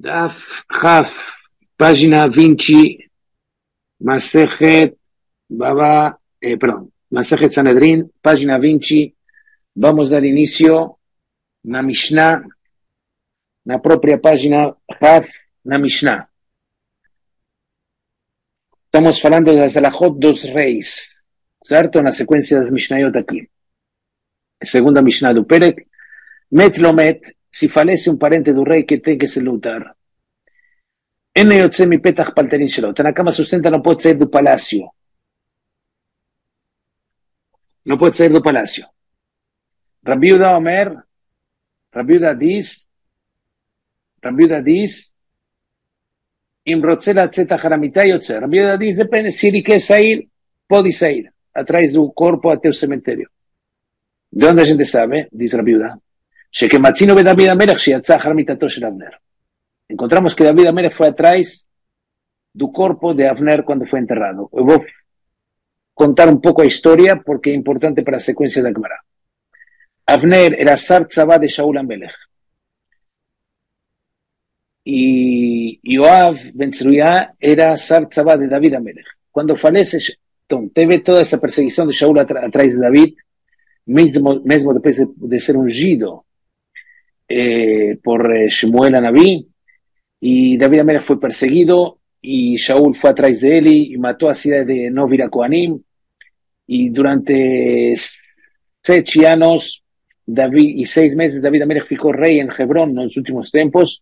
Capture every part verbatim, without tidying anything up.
Daf Haf, página Vinci, Masejet Baba, eh, perdón, Masejet Sanedrin, página Vinci. Vamos a dar inicio na Mishnah, na própria página Haf, na Mishnah. Estamos falando das Alahot dos Reis, certo? Na sequência das Mishnayot aqui. Segunda Mishnah do Perek, Met lo met, se falece um parente do rei que tem que se lutar. Ene yotze mi petach palterin shelo. Está na cama sustenta, não pode sair do palácio. Não pode sair do palácio. Rabi Yehuda Omer, Rabi Yehuda diz, Rabi Yehuda diz, Im rotze latzet haramita yotze. Rabi Yehuda diz, depende, se ele quer sair, pode sair, atrás do corpo até o cemitério. De onde a gente sabe, diz Rabi Yehuda, Shekematzino be David HaMelech sheyatza achar mitato shel Avner. Encontramos que David HaMelech foi atrás do corpo de Avner quando foi enterrado. Eu vou contar um pouco a história porque é importante para a sequência da Gemara. Avner era Sar Tzavá de Shaul HaMelech. E Yoav ben Tzruya era Sar Tzavá de David HaMelech. Quando falece, então, teve toda essa perseguição de Shaul atrás de David, mesmo, mesmo depois de, de ser ungido eh, por eh, Shmuel Anaví, e David HaMelech foi perseguido, e Shaul foi atrás dele, e matou a cidade de Novira Koanim, e durante sete anos David, e seis meses David HaMelech ficou rei em Hebron nos últimos tempos,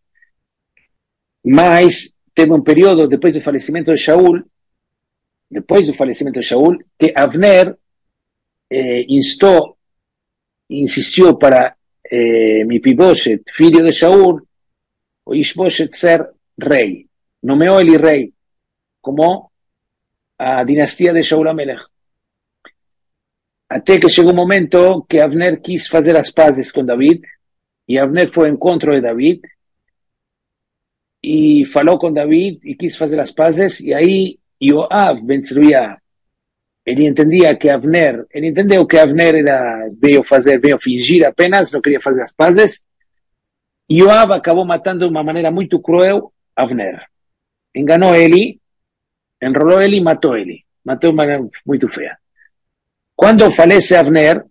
mas teve um período depois do falecimento de Shaul, depois do falecimento de Shaul, que Avner eh, instou, insistiu para eh, Mepiboshet, filho de Shaul, o Ishboshet ser rei. Nomeou ele rei, como a dinastia de Shaul HaMelech. Até que chegou um momento que Avner quis fazer as pazes com David, e Avner foi ao encontro de David, e falou com David, e quis fazer as pazes, e aí Yoav ben Tzruya, ele entendia que Avner, ele entendeu que Avner era, veio fazer, veio fingir apenas, não queria fazer as pazes, e Yoav acabou matando de uma maneira muito cruel Avner. Enganou ele, enrolou ele e matou ele. Matou de uma maneira muito feia. Quando falece Avner,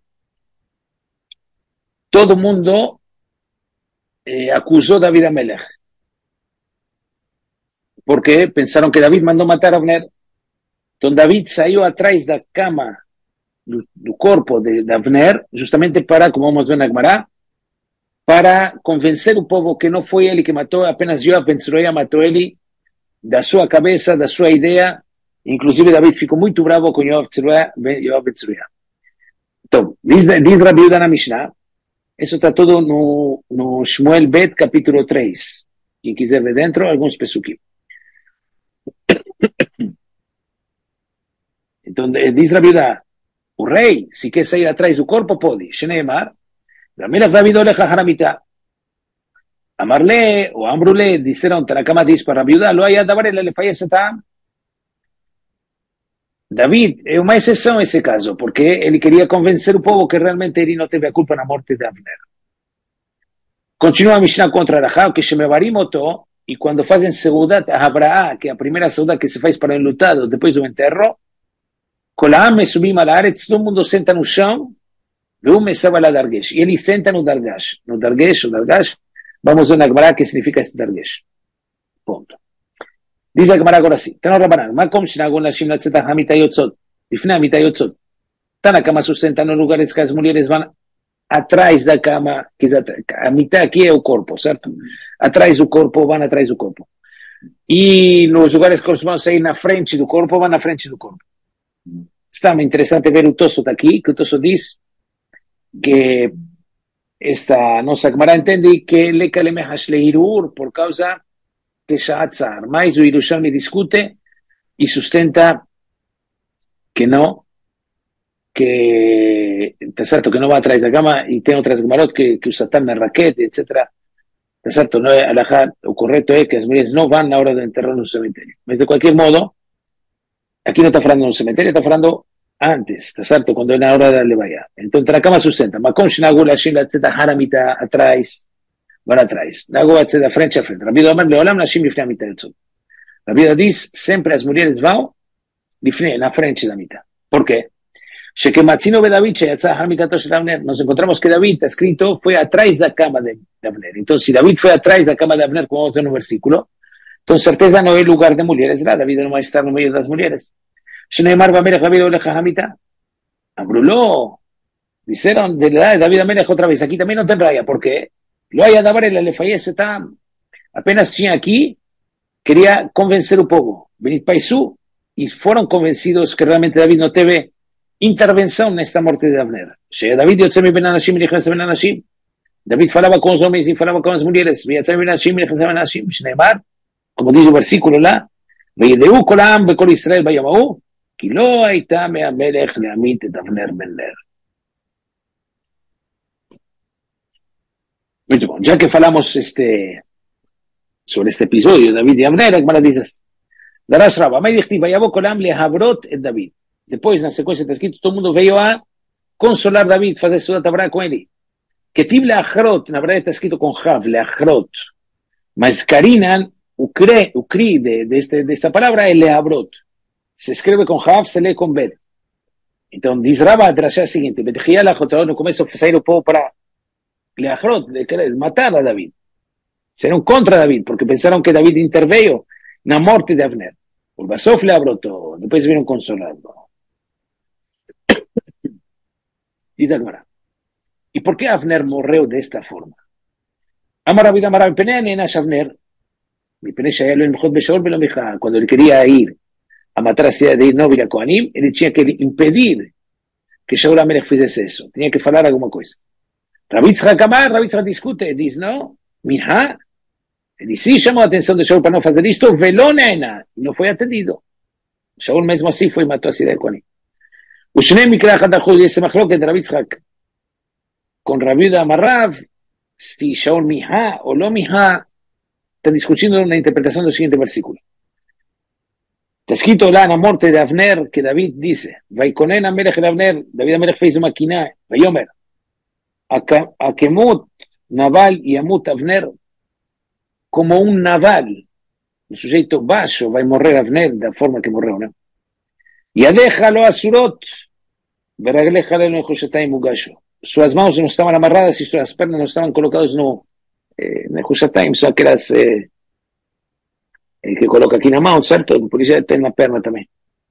todo mundo eh, acusou David HaMelech. Porque pensaram que David mandou matar Avner. Então David saiu atrás da cama do, do corpo de, de Avner, justamente para, como vamos ver na Gemara, para convencer o povo que não foi ele que matou, apenas Yoav ben Tzruya matou ele, da sua cabeça, da sua ideia. Inclusive David ficou muito bravo com Yoav ben Tzruya. Então, diz, diz Rabi Yehuda na Mishnah, isso está tudo no, no Shmuel Bet, capítulo três. Quem quiser ver dentro, alguns pesukim. Então, diz Rabi Yehuda, o rei, se quer sair atrás do corpo, pode. Shneimar, Ramelech David olecha haramita. Amarle, ou Ambrule, disseram, Tanakama diz para Rabi Yehuda, lo haya davar ele le fallece tam. David é uma exceção esse caso, porque ele queria convencer o povo que realmente ele não teve a culpa na morte de Avner. Continua a Mishnah contra Rahab, que Shemevarim oto, e quando fazem seudat a Abraá, que é a primeira seudat que se faz para o enlutado depois do enterro, Kolaam subim al haaretz, todo mundo senta no chão, e ele senta no dargash. No dargash, o dargash, vamos ver na Gemara que significa este dargash. Ponto. Diz a Gemara agora assim, Tano Rabanan, Makom shnagon lashim latzeta hamita yotzot, difna hamita yotzot. Está na cama sustenta nos lugares que as mulheres vão atrás da cama, que a mitad aqui é o corpo, certo? Atrás do corpo, vão atrás do corpo. E nos lugares que vão sair na frente do corpo, vão na frente do corpo. Está muito interessante ver o Tosot aqui, que o Tosot diz que esta nossa Gemara entende que lekalemehash leirur por causa que Sha'atzar, mas o Yerushalmi discute e sustenta que não, que está certo que não vai atrás da cama, e tem outras Gemarot que, que o Satan na raquete, etcétera. Está certo, não é alajá, o correto é que as mulheres não vão na hora de enterrar no cemitério. Mas de qualquer modo, aqui não está falando no cemitério, está falando antes, está certo? Quando é na hora da levaya. Então, na cama sustenta. Makom shnagul hashem latzeta haramita atrás. van atrás. Nago hace da frente a frente. Rabbi Omer leolam nashim lifnei amita yotzot. Rabbi diz, sempre as mulheres vão lifnei, na frente da mita. Por quê? Shekematzino be David sheyatza ahar mitato shel Avner. Nos encontramos que David, está escrito, foi atrás da cama de, de Avner. Então, se David foi atrás da cama de Avner, como vamos a ver no versículo, com certeza não é lugar de mulheres lá. David não vai estar no meio das mulheres. Shneimar Bamelech David olecha hamita. Abruló. Dijeron de la edad de David Amelech otra vez. Aquí también no te raya. ¿Por qué? Lo hay a Dabar, le fallece tam. Apenas tinha aquí, quería convencer un poco. Benit Paisú, y fueron convencidos que realmente David no teve intervención en esta muerte de Abner. Llega David y Yotzemi ben Anashim y Nechase ben Anashim. David falaba con los hombres y falaba con las mujeres. Yotzemi ben Anashim y Nechase ben Anashim. Shneimar, como dice el versículo lá, Veyedeu kol ha'am bekol Israel vayamau, ki lo hayta me'amelech le'amit et Abner ben Ner. Muito bom. Ya que falamos este, sobre este episodio de David y Abner, Agmara dice, Darash Rabba, Amay dichtiv, vayavo kol ha'am lehabrot et David. Depois, na sequência, está escrito, todo mundo veio a consolar David, fazer Sudat Avrah com ele. Ketiv leachrot, na verdade está escrito com Chav, leachrot. Mas Karinan, o cri, o cri de, de, este, de esta palavra é leabrot. Se escreve com Chav, se lê com Bet. Então, diz Rabba, a drashá seguinte, Betechia lachotao, no começo sair o povo para leachrot, de querer matar a David. Serão contra David, porque pensaram que David interveio na morte de Abner. O Basof leabrotou, depois viram consolado. Diz agora, e por que Abner morreu desta forma? Amar David, Amar David, Penei Nenash Abner, mi Penei Shayalo en Mechot Beshaol Belo Micha, quando ele queria ir a matar a cidade de Nob e a Kohanim, ele tinha que impedir que Shaul Amelech fizesse isso, tinha que falar alguma coisa. Rabi Yitzchak Amar, Rabi Yitzchak discute, diz, não, Miha, ele sim chamou a atenção de Shaul para não fazer isto, Velo Nena, e não foi atendido. Shaul mesmo assim foi e matou a cidade de Kohanim. O Shnei Mikra Hadachud, esse machloket de Rabi Yitzchak, com Rabi Yehuda Amar Rav, se Shaul Miha ou não Miha, estão discutindo na interpretação do seguinte versículo. Está escrito lá na morte de Avner, que David disse, Vaikonen Amelech de Avner, David Amelech fez uma quiná, Vayomer, Akemut Naval e Amut Avner, como um naval, um sujeito baixo, vai morrer Avner da forma que morreu, não? Yadeja lo asurot, veragleja lo nechushatayim ugasho. Suas mãos não estavam amarradas e suas pernas não estavam colocadas no eh, nechushatayim, são aquelas eh, eh, que coloca aqui na mão, certo? Por isso tem na perna também.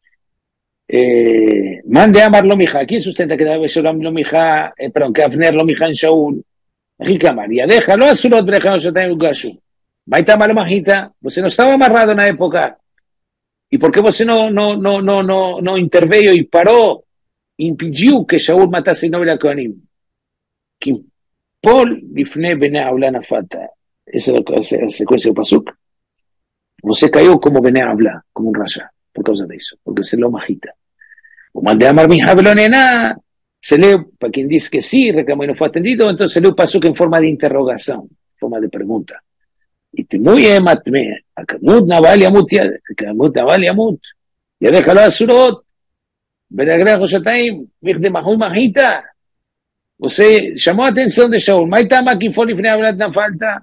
Eh, mande amar lo mija. Quem sustenta que deve ser lo mija, eh, perdão, que Avner lo mija em Shaul? Rica amar. Yadeja lo asurot, veragleja lo nechushatayim ugasho. Vai estar mal majita. Você não estava amarrado na época. E por que você não, não, não, não, não, não interveio e parou, impediu que Shaul matasse Nob e a Kohanim? Que Pol lifnei benei Avla nafata. Essa é a sequência do Pasuk. Você caiu como benei Avla, como um rasha, por causa disso, porque você não majita. O mande amar minha velo nena, se leu, para quem disse que sim, reclamou e não foi atendido, então se leu o Pasuk em forma de interrogação, em forma de pergunta. יתמו יהיה מטמא, הכמות נבל ימות, הכמות נבל ימות, ידך לא אסורות, ברגלי חושתיים, בכדי מחוי מחיתה. Você chamou a atenção de Shaul, mas tama que foi לפני עבודת נפלת?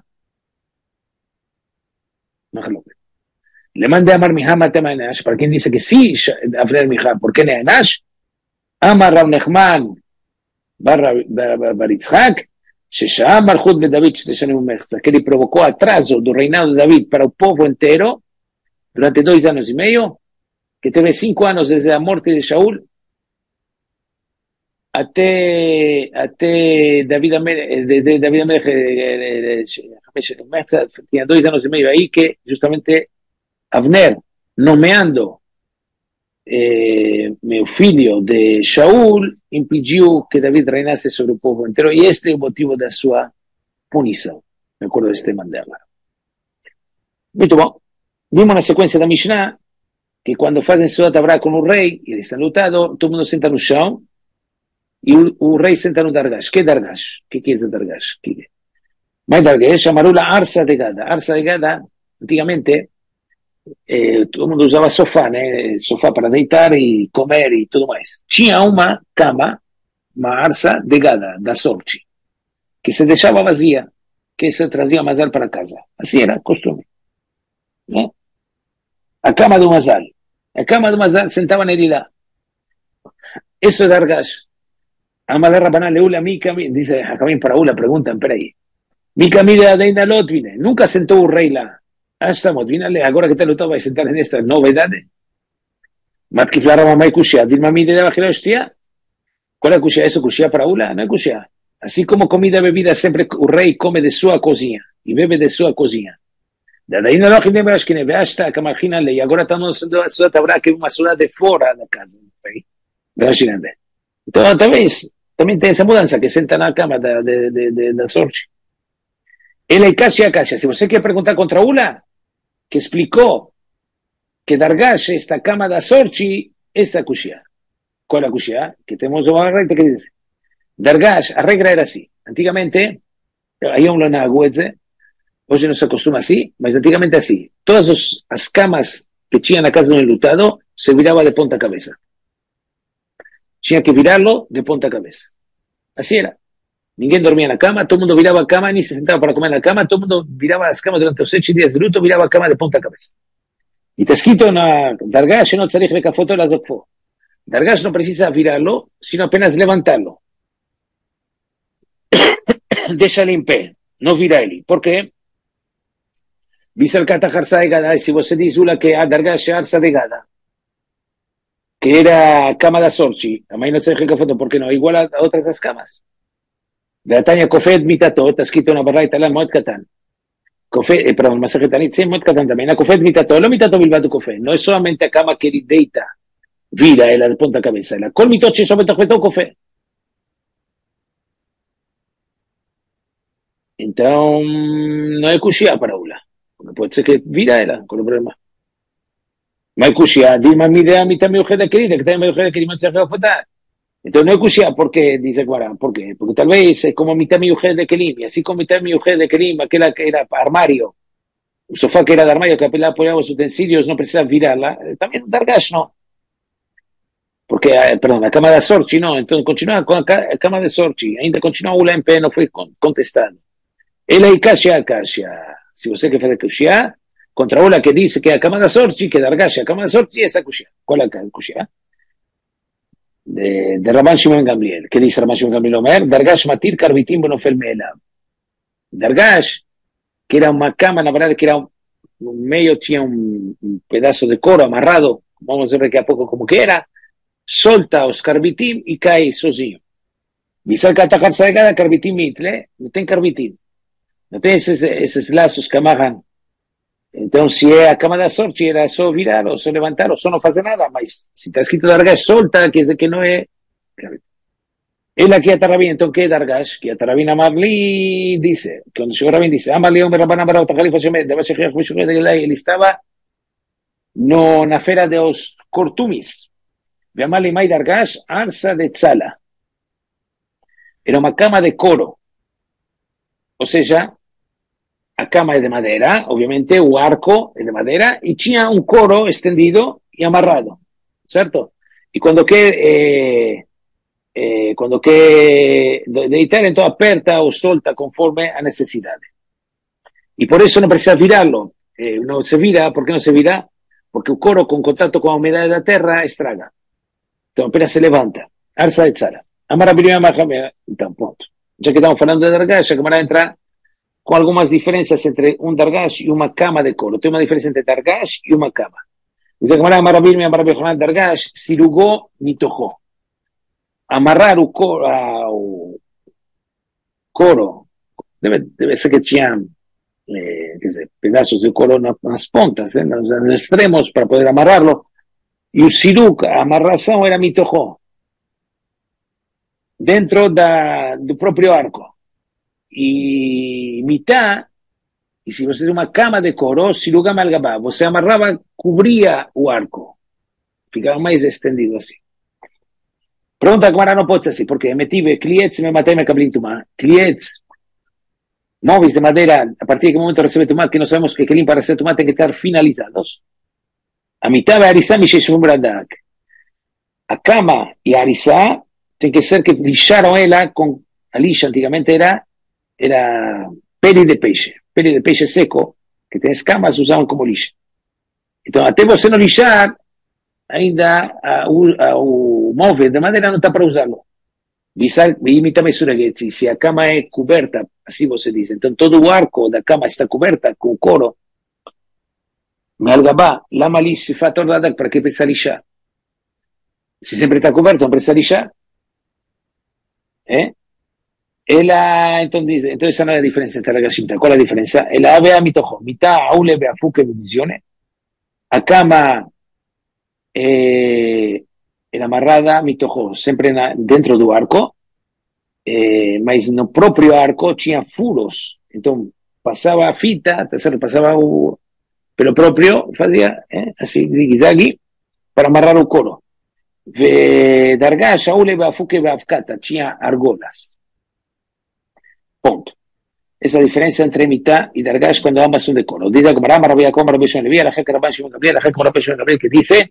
מחלוקת. למאן דאמר מיכה מטה נענש, para quem disse que sí, Avner מיכה, ¿por qué נענש? אמר רב נחמן בר יצחק, ששעה מלכות בדוד שתי שנים ומחצה, que ele provocou atraso do reinado de David para o povo inteiro, durante dois anos e meio, que teve cinco anos desde a morte de Shaul, até, até David Amelech, de, de David Amelech, tinha dois anos e meio aí, que justamente Avner, nomeando eh, meu filho de Shaul, impediu que David reinasse sobre o povo inteiro, e este é o motivo da sua punição. Me acordo deste mandela. Muito bom. Vimos na sequência da Mishnah que quando fazem Sudat Avrah com o rei, e eles estão lutando, todo mundo senta no chão, e o, o rei senta no dargash. Que dargash? O que, que é esse dargash? Que é? Mas dargash chamaram la arsa de gada. Arsa de gada, antigamente, eh, todo mundo usava sofá, né? Sofá para deitar e comer e tudo mais. Tinha uma cama, uma arsa de gada, da sorte, que se deixava vazia. que se trazía Mazal para casa. Así era, costumbre. ¿No? A cama de un Mazal. A cama de un Mazal sentaban en Elilá. Eso es Dargash. Amala Rabbaná Leula, mi camino, dice Jacamín para Ula, preguntan, pero ahí. Mi camino de Adeina Lotvine. Nunca sentó un rey la. Ah, estamos, vínale, ahora que te lo toca a sentar en esta novedad. Matkiflara mamá y Kushia. Dilma mi de abajo la hostia. ¿Cuál es Kushia? ¿Eso Kushia para Ula? No es Kushia. Así como comida, bebida, siempre un rey come de su cocina y bebe de su cocina. De ahí no lo que me veas que ne hasta que imagínale y ahora estamos en la ciudad habrá que una ciudad de fuera de casa, imagínate. Entonces también también tiene esa mudanza que senta en la cama de de de de, de Sorchi. Él hay casi a casi. Si usted quiere preguntar contra Ula, que explicó que Dargash esta cama de Sorchi esta Kushia. ¿Cuál es la Kushia? Que tenemos una recta que dice Dargash, la regla era así. Antiguamente, había un lanaguete, hoy no se acostumbra así, pero antiguamente así. Todas los, las camas que tenían a casa de un enlutado se viraba de punta a cabeza. Tenía que virarlo de punta a cabeza. Así era. Ninguém dormía en la cama, todo el mundo viraba a cama, ni se sentaba para comer en la cama, todo el mundo viraba las camas durante los ocho días de luto, viraba a cama de punta a cabeza. Y te escrito en Dargash no tzarich bekafoto la dokfo. Dargash no precisa virarlo, sino apenas levantarlo. Déjale en pé, no vira él. ¿Por qué? Dice el Katajarsa de Gada, y si vos dice una que a Dargash Arsa de Gada, que era cama de Sorchi, a mí no se deja foto, ¿por qué no? Igual a, a otras las camas. De Atania Kofet Mitato, está escrito en la barra italiana, Moed Katan. Kofet, eh, perdón, Masaje Tanit, sí, Moed Katan también. A Kofet Mitato, lo Mitato Bilbao Kofet. No es solamente a cama que deita, vira, el de punta cabeza. La col mitoche sobre todo Kofet. Entonces, no hay cuchilla para Ula. Puede ser que vira era, con el problema. No hay cuchilla. Dime mi idea, mi también mujer de querida, que también mi mujer de querida, se va a fotar. Entonces, no hay cuchilla, ¿por qué? Dice Guarán, ¿por qué? Porque tal vez es como mitad mi mujer de Kelim, y así como mitad mi mujer de Kelim, que era, que era armario, un sofá que era de armario, que apenas apoyaba los utensilios, no precisa virarla. También Dargash no. Porque, eh, perdón, la cama de Sorchi no. Entonces, continúa con la cama de Sorchi. Ainda continúa Ula en P, no fue contestado. Él hay Kashia, Kashia. Si usted que fue de Kashia, contra Ula que dice que a cama de Sorchi, que Dargash a cama de Sorchi, esa Kashia. ¿Cuál es la Kashia? De, de Rabban Shimon Gamliel. ¿Qué dice Rabban Shimon Gamliel Omer? Dargash matir carbitim bonofel meela. Dargash, que era una cama, la verdad que era un, un medio, tenía un, un pedazo de coro amarrado, vamos a ver que a poco como que era, solta os carbitim y cae sozinho. Dice el Katajar Saegada, carbitim mitle, no tiene carbitim. No tiene esos, esos lazos que amarran. Entonces, si es a cama de Sorchi, era solo virar, o solo levantar, o solo no hace nada, mas si está escrito Dargash, solta, que es de que no es. Él aquí a Tarabín, entonces, ¿qué es Dargash? Que a Tarabín Amarli dice, que cuando llegó Rabín dice, Amarli, hombre, Rabban Amara, Otacalifa, Shemet, debe ser que fue de la él estaba no na fera de los cortumis. De Amarli May Dargash, Arsa de Tzala. Era una cama de coro. O sea, la cama es de madera, obviamente, o arco es de madera, y tenía un coro extendido y amarrado, ¿cierto? Y cuando que, eh, eh, cuando que de, de Italia, entonces aperta o solta conforme a necesidad. Y por eso no precisa virarlo. Eh, no se vira, ¿por qué no se vira? Porque el coro con contacto con la humedad de la tierra estraga. Entonces apenas se levanta. Arsa de Tzara. Amara Birimia Mahamea, tampoco. Ya que estamos hablando de Dargash, que van entrar con algunas diferencias entre un Dargash y una cama de coro. Tiene una diferencia entre Dargash y una cama. Dice que Amara Birimia Amara Birimia Dargash, Sirugó ni tojó. Amarrar o coro, a, o coro, debe, debe ser que tinham eh, pedazos de coro en las puntas, en los, en los extremos para poder amarrarlo. Y el siruk, a amarração era mitojó. Dentro da, do propio arco. Y mitad, y si você tem una cama de coro, siruga malgabá, você amarraba, cubría o arco. Ficaba más extendido así. Pregunta que ahora no puede ser así, porque me tive clientes, me maté, me cablé tumá. Clientes, móviles de madera, a partir de qué momento recibe tumá, que no sabemos que Kelim para hacer tumá tienen que estar finalizados. A mitad de arizá, mi sheshum bradak. A cama y arizá, tiene que ser que licharon ella con, a lixa antiguamente era, era peli de peixe, peli de peixe seco, que tem escamas, usavam como lixa. Então, até você não lixar, ainda a, o, a, o móvel de madeira não está para usá-lo. Imita a mesura que se a cama é coberta, assim você diz, então todo o arco da cama está coberta com couro, מעל גבה, למה לי שפת אור דק, para que precisa lixar? Se sempre está coberto, não precisa lixar. ¿Eh? Ela, então diz, então essa não é a diferença entre a gashimta. Qual é a diferença? Ela ave a mitojo, mitá aule beafuke bevisione, a cama eh, era amarrada mitojo, sempre na, dentro do arco, eh, mas no próprio arco tinha furos, então passava a fita, passava o pelo próprio, fazia eh, assim, zigue-zague, para amarrar o couro. ודרגה שאולה והפוקה והאבקתה, tinha argolas. Ponto. Esa diferencia entre mitad y dargash cuando ambas son de cono. Dice que Marama Rabia Comar Rabia Shon Levi, la jeca Rabban Shimon Gabriel, la jeca Rabban Shimon Gabriel, que dice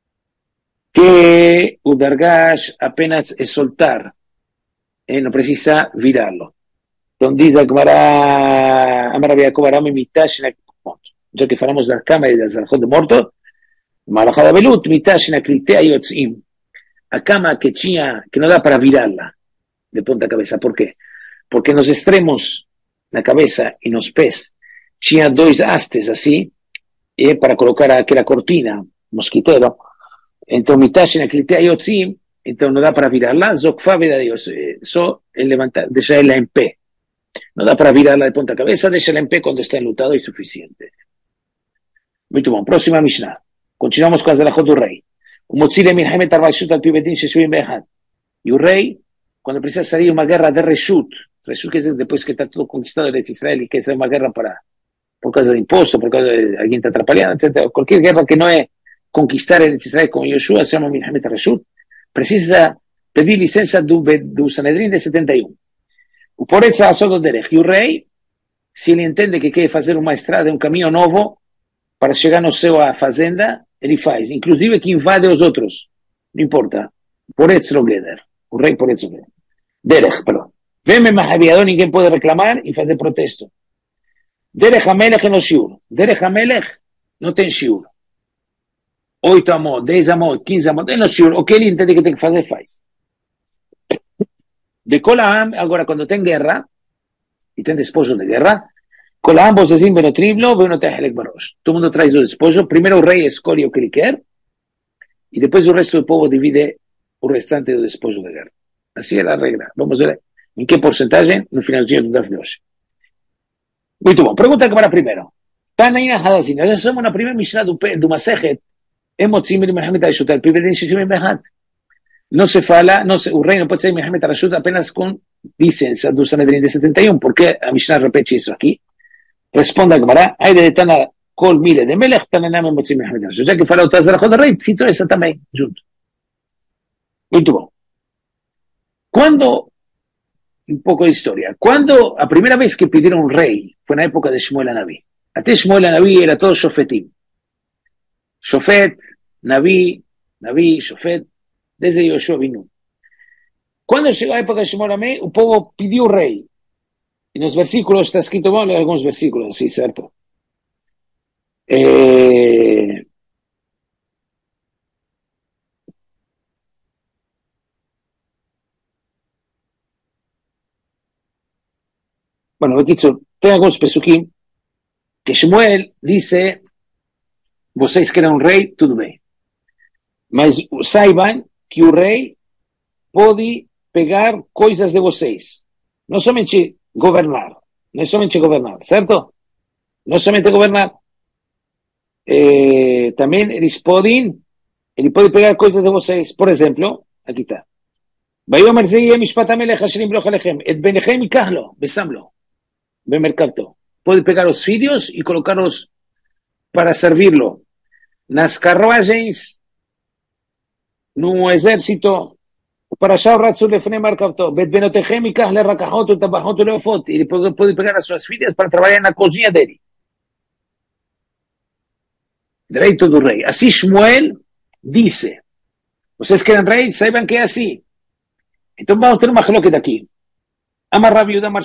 que un dargash apenas es soltar, eh, no precisa virarlo. Entonces dice que Marama Rabia Comar Rabia mitad, ya que falamos de las cámaras y de las alajot de muerto, Malajada Belut, mitad, Shinaklitea y Otzim. A cama que tinha, que não dá para virá-la de ponta cabeça. Por quê? Porque nos extremos, na cabeça e nos pés, tinha dois hastes assim, e para colocar aquela cortina, mosquiteiro. Então, mitash na clitea yotzim, então não dá para virá-la, zokfa veda Deus, só levantar, deixar ela em pé. Não dá para virá-la de ponta cabeça, deixa ela em pé quando está enlutado e suficiente. Muito bom. Próxima Mishnah. Continuamos com as alajot do rei. O Motzile Milhemet Arvashut al Pibedin Sheshuim Behad. E o rei, quando precisa sair uma guerra de Reshut, Reshut quer dizer depois que está tudo conquistado de Israel e quer sair uma guerra para, por causa de imposto, por causa de alguém está atrapalhando, etcétera. Qualquer guerra que não é conquistar el Israel com Yoshua, se chama Milhemet Reshut, precisa pedir licença do, do Sanedrim de setenta e um. O Poretz Asod Derech. E o rei, se ele entende que quer fazer uma estrada, um caminho novo, para chegar no céu à fazenda, ele faz, inclusive que invade os outros, não importa, por eso Gleder, o rei por eso Gleder. Derech, perdão. Veme Mahaviador, ninguém pode reclamar e fazer protesto. Derech Hamelech no shiur. Derech Hamelech não tem shiur. Oito amor, dez amor, quinze amor, tem no shiur. O que ele entende que tem que fazer, faz. De Kolaam, agora quando tem guerra, e tem despojo de guerra, con ambos es veno triplo, veno tejelek barosh. Todo el mundo trae su despojo. Primero el rey escoge lo que le quiere y después el resto del pueblo divide el restante del despojo de guerra. Así es la regla. Vamos a ver en qué porcentaje no finalzinho do Daf de hoje. Muito bom. Pregunta que para primero. Tanaina Hadazina. Ya somos una primera Mishnah do Masejet. Hemos tzimir Milhemet Reshut al Pibedin Sheshuim Behad. No se fala, no se, el rey no puede ser Milhemet Reshut apenas con licencia do Sanedrín de setenta y uno. ¿Por qué a Mishnah repete eso aquí? Responde a Gemara, hay de Tana Kol Mile de Melech, Tananame Motzim Milhemet Reshut. Ya que fala outras verajot do rei, cito essa também, junto. Muito bom. Quando, um pouco de história, quando a primeira vez que pediram um rei, foi na época de Shmuel Anavi. Até Shmuel Anavi era todo Shofetim. Shofet, Navi, Navi, Shofet, desde Yoshua Binu. Quando chegou a época de Shmuel Anavi, o povo pediu o rei. Y en los versículos está escrito, vamos a leer algunos versículos, sí, cierto. Eh, bueno, aquí tengo algunos pesuquín que Shmuel dice, vocês querem um rei, tudo bem. Mas saibam que o rei pode pegar coisas de vocês. Não somente governar, no es solamente gobernar, ¿cierto? No es solamente gobernar. Eh, también eles podem, ele pode pegar coisas de vocês. Por exemplo, aqui está. ויאמר זה יהיה משפט המלך אשר ימלוך עליכם, את בניכם ייקח לו, ושם לו, במרכבתו. Pode pegar os filhos e colocá-los para servi-lo. Nas carruagens, no exército, para o Ratzur Lefnei Markavto, Bet Benotechem Ikach Lerakahot Utabahot Leofot, ele pode pegar as suas filhas para trabalhar na cozinha dele. Direito do rei. Assim Shmuel disse. Vocês querem rei? Saibam que é assim. Então vamos ter uma machloket aqui. Amar Rabi Yehuda Amar Shmuel.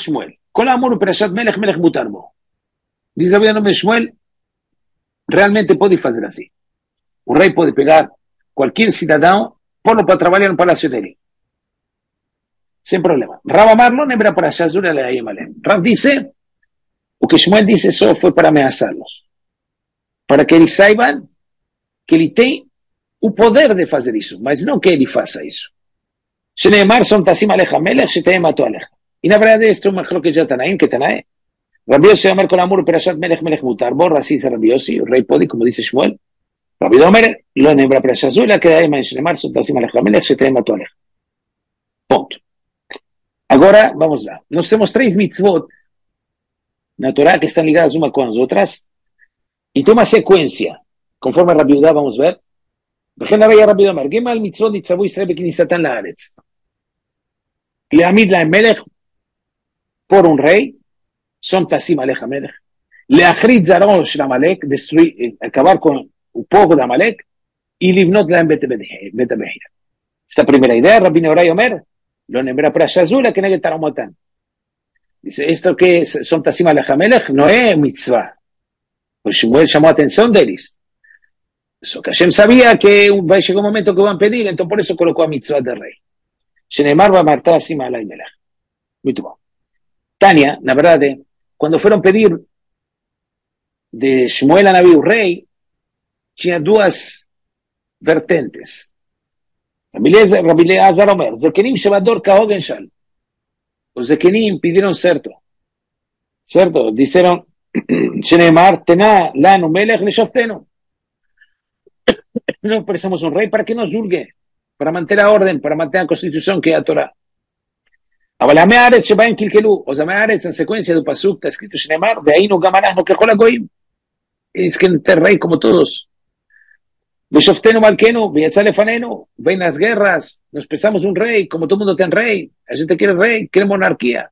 Con amor, Perashat Melech, Melech Mutarbo. Dice Rabbi Yochanan ben Shmuel, realmente puede hacer así. Un rey puede pegar cualquier ciudadano, ponlo para trabajar en el palacio de él. Sin problema. Rab Amar no nebra para Shazura le ayemale. Rab dice, o que Shmuel dice, eso fue para amenazarlos. Para que eles saibam que ele tem o poder de fazer isso, mas não que ele faça isso. Sheneemar son tasim alecha melech, sheteem mato alecha. E na verdade, este é um machlokes de Tanaim, que Tanae. Rabbi Yossi Omer con amor perashat melech melech mutar. Borra así dice Rabbi Yossi, el rey podi, como dice Shmuel. Rabbi Omer lo nembra perashat zula, que daí man sheneemar son tasim alecha melech, sheteem mato alecha. Ponto. Agora, vamos lá. Nós temos três mitzvot na Torá que estão ligadas uma com as outras e tem uma sequência. Conforme Rabbi Yehuda, vamos ver. וכן הרי רבי אומר, ג' מצוות נצטוו ישראל בכניסתן לארץ. להעמיד להם מלך, por un rey, son tasim aleja melech. להחריד זרעו של עמלק, acabar con un poco de Amalek, y לבנות להם בית הבחירה. Esta primera idea, Rabbi Nehorai Omer, lo nombra Parashat Zula, que negue Taramotán. Dice, esto que son tasim aleja melech, no es mitzvah. Pues Shmuel llamó atención de ellos. Eso que Hashem sabía que va a llegar un momento que van a pedir, entonces por eso colocó a mitzvah del rey. Shenemar va a martar así a la Imelech. Muy bien. Tania, la verdad, cuando fueron a pedir de Shmuel a Naví, un rey, tenía dos vertentes. Rabbi Eliezer Omer, Zekenim Shevador Kahogen Shal. Los Zekenim pidieron cierto. Cierto, dijeron, Shenemar, tená lanu melech leshoftenu. No precisamos un rey para que nos juzgue, para mantener la orden, para mantener la constitución que es la Torah. אבל עמי הארץ שבהם קלקלו, או עמי הארץ, en secuencia del pasuk, está escrito שנאמר, והיינו גם אנחנו ככל הגויים. Es que el rey como todos. ושופטנו מלכנו, ויצא לפנינו, בין las guerras, nos pensamos un rey, como todo el mundo tiene rey, la gente quiere rey, quiere monarquía.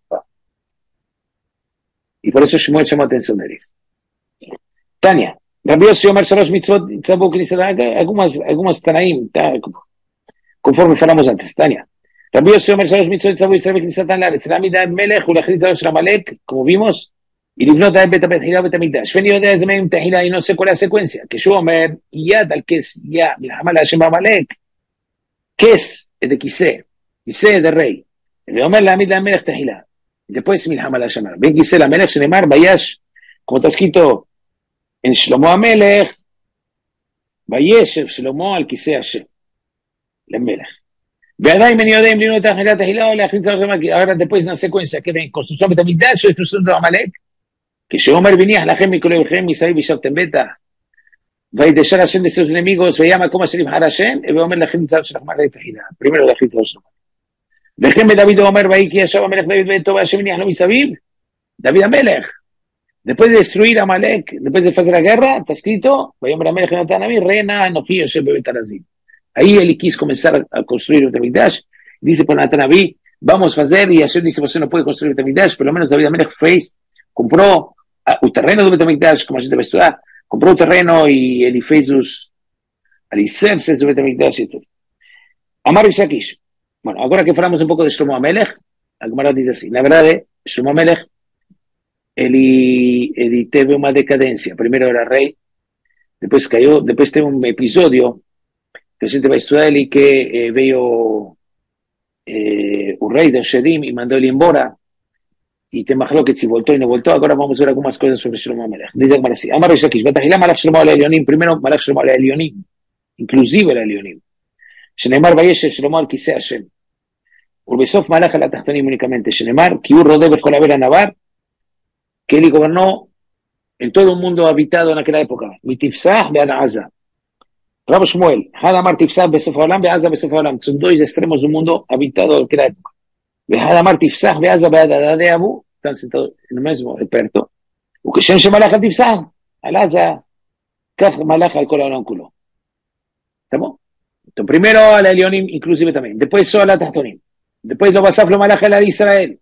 Y por eso Shmuel llamó atención de ellos. Tania, Rabbi Yossi Omer Shalosh mitzvot tzavuk nisada, algumas, algumas Tanaim, conforme falamos antes, Tania. Rabbi Yossi Omer Shalosh mitzvot tzavuk Israel knisatan laaretz, להעמיד melech ולהכריז זרעו של עמלק, como vimos, y לבנות להם בית הבחירה ובית המקדש. ואני יודע איזה מהם תחילה, y no sé cuál es la secuencia, כשהוא אומר, יד על כס, יא, מלחמה להשם בעמלק, כס, de כיסא, כיסא de rey, ואומר להעמיד להם מלך תחילה, y después מלחמה להשם, בין כיסא למלך שנאמר, ויש, como está escrito, en Shlomo HaMelech, וישב שלמה על כיסא השם, למלך. ועדיין אני יודע אם לינו את האכילת תחילה או להכניס את הרחם, ahora después una secuencia que ven construcción בית המקדש או construcción de עמלק, כשאומר בניח לכם מכל אויביכם מסביב וישבתם בטח, וידשר השם לסיעות enemigos, ויהיה המקום אשר יבחר השם, ואומר להכין צער של עמלק תחילה, primero להכין צער של עמלק. וכן בדוד אומר, ויהי כי ישב המלך דוד ביתו והשם הניח לו מסביב, דוד המלך. Después de destruir a Amalek, después de hacer la guerra, está escrito, reina Anoji Yosef bebet Arazim. Ahí él quiso comenzar a construir el Betamigdash. Dice por Natanaví, vamos a hacer, y Hashem dice, usted no puede construir el Betamigdash, por lo menos David Amelech fue, compró un terreno del Betamigdash, como a gente va a estudiar, compró un terreno y él fez sus alicerces del Betamigdash y todo. Amar y Shakish. Bueno, ahora que hablamos un poco de Shlomo HaMelech, Agmará dice así, la verdad de Shlomo HaMelech, Él, él tuvo una decadencia. Primero era rey, después cayó, después tuvo un episodio que la gente va a estudiar y que eh, veo eh, un rey de Shedim y mandó él embora y te imaginó que si voltó y no voltó. Ahora vamos a ver algunas cosas sobre Shlomo HaMelech. Dice que así, Amar Shakish, Batahilá Malach Shlomo al Elionim, primero Malach Shlomo al Elionim, inclusive el Elionim. Shenemar Vayeshev Shlomo al Kiseh Hashem. Urbesof Malach al Atachtonim únicamente. Shenemar, Kiur Rodé Berjolaver a Navar, que él gobernó en todo un mundo habitado en aquella época. Mitifsah de Al-Azza. Rabbi Shmuel, Hadamar Tifsah Besof Haolam, Be'azza Besof Haolam. Son dos extremos de un mundo habitado en aquella época. Hadamar Tifsah, Be'azza Be'adada de Abu, están sentados en el mismo experto. Ukeshem Shemalach al Tifsah, Al-Azza, Kach Malach al Kol Haolam Kulo. ¿Estamos? Entonces, primero al Elionim, inclusive también. Después solo al Atachtonim. Después lo Basaf lo Malach al Israel.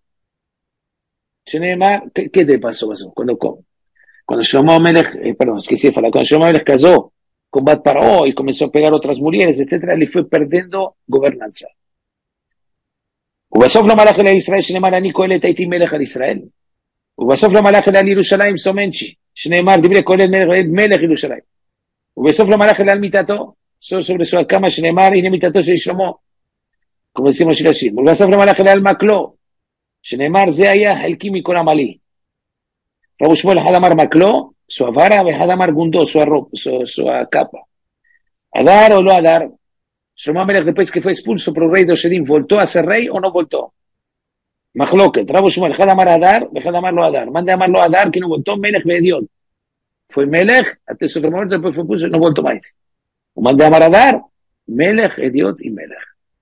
¿Qué, ¿Qué te pasó? pasó? Cuando, cuando Shlomo HaMelech, eh, perdón, es que sí, cuando Shlomo HaMelech casó con Bat Paró y comenzó a pegar otras mujeres, etcétera, le fue perdiendo gobernanza. ובסוף לא מלך אל ישראל שנאמר אני כהן הייתי מלך על ישראל. ובסוף למלאך אל על ירושלים סומנצ'י, שנאמר דברי כולל מלך ירושלים. ובסוף למלאך אל על מיטתו, sobre su cama, שנאמר הנה מיטתו של שלמה, כמו decimos שילשים. ובסוף למלאך אל על מקלו, שנאמר זה היה חלקי מכל עמלי. רבו שמואל אחד אמר מקלו, su vara, ואחד אמר גונדו, su arroz, su, su capa. Adar o no Adar, Shlomo Amelech después que fue expulso por el rey de Osedim, ¿voltó a ser rey o no voltó? Mahloket, Rabo Shmuel, Had Amar Adar, Had Amar Lo Adar. Mande amarlo Adar, que no voltó, Melech Bediot. Fue Melech, hasta ese otro momento, después fue expulso y no voltó más. Mande amar Adar, Melech, Ediot y Melech.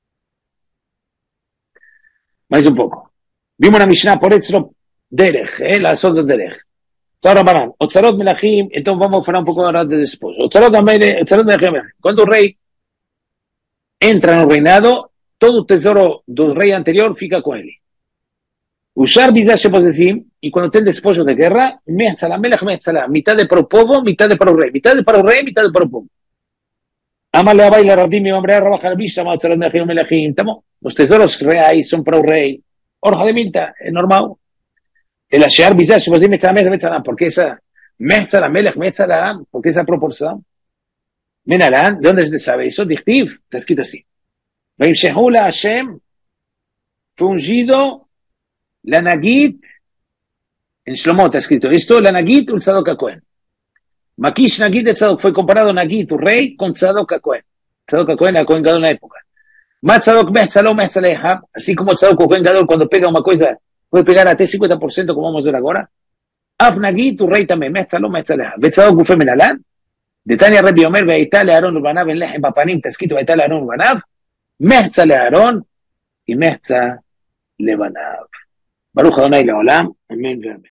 Más un poco. Vimos una Mishnah por Etzro Derech, eh, la Sod de Derech. Ahora van, Otzarot Melachim, entonces vamos a hablar un poco ahora de después. Otzarot Melachim, cuando el rey entra en el reinado, todo el tesoro del rey anterior fica con él. Usar vidas se puede decir, y cuando estén después de guerra, mezcla, melech mezcla, mitad de para el pueblo, mitad de para el rey, mitad de para el rey, mitad de para el pueblo. Amale a bailar a mi hombre, a rabajar el bicho, a Otzarot Melachim, Melachim, los tesoros reales son para el rey. Orja de minta, es normal. El Asher Bizar, se puede decir, Metzala, Metzala, Metzala, porque esa, Metzala, Melech, Metzala, porque esa proporción. Menarán, ¿de dónde se sabe eso? Dictiv, está escrito así. Veimshehula Hashem, fue ungido la Nagit, en Shlomo está escrito esto, la Nagit, un Tzadok HaKohen. Makish Nagit de Tzadok, fue comparado Nagit, un rey, con Tzadok HaKohen. Tzadok HaKohen era Kohen Gadol en la época. Ma Tzadok Metzalo, Metzalehab, así como Tzadok Kohen Gadol, cuando pega una cosa, puede pegar hasta cincuenta por ciento, como vamos a ver ahora. Af Nagit, un rey también, Metzalo, Metzalehab. Ve Tzadok Ufem Menalán, de Tania Rebbi Omer, Veitale Aarón Urbanav, en Lehem Papanim, está escrito Veitale Aarón Urbanav, Mehza le Aarón y Mehza le Banav. Baruch Adonai Leolam, amén, amén.